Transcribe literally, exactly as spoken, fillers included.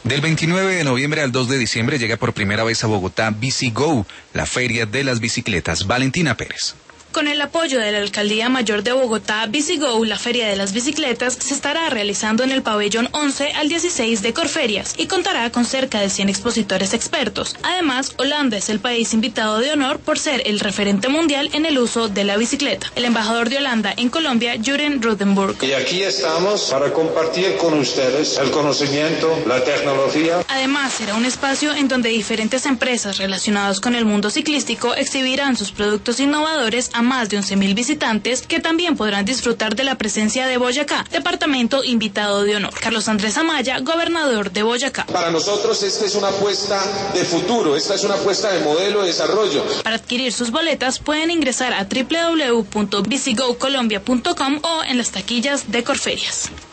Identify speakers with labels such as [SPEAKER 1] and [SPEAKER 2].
[SPEAKER 1] Del veintinueve de noviembre al dos de diciembre llega por primera vez a Bogotá BiciGo, la feria de las bicicletas. Valentina Pérez.
[SPEAKER 2] Con el apoyo de la Alcaldía Mayor de Bogotá, BiciGo, la Feria de las Bicicletas, se estará realizando en el pabellón once al dieciséis de Corferias y contará con cerca de cien expositores expertos. Además, Holanda es el país invitado de honor por ser el referente mundial en el uso de la bicicleta. El embajador de Holanda en Colombia, Juren Rudenburg.
[SPEAKER 3] Y aquí estamos para compartir con ustedes el conocimiento, la tecnología.
[SPEAKER 2] Además, será un espacio en donde diferentes empresas relacionadas con el mundo ciclístico exhibirán sus productos innovadores a más de once mil visitantes que también podrán disfrutar de la presencia de Boyacá, departamento invitado de honor. Carlos Andrés Amaya, gobernador de Boyacá.
[SPEAKER 3] Para nosotros esta es una apuesta de futuro, esta es una apuesta de modelo de desarrollo.
[SPEAKER 2] Para adquirir sus boletas pueden ingresar a doble u doble u doble u punto bicigo colombia punto com o en las taquillas de Corferias.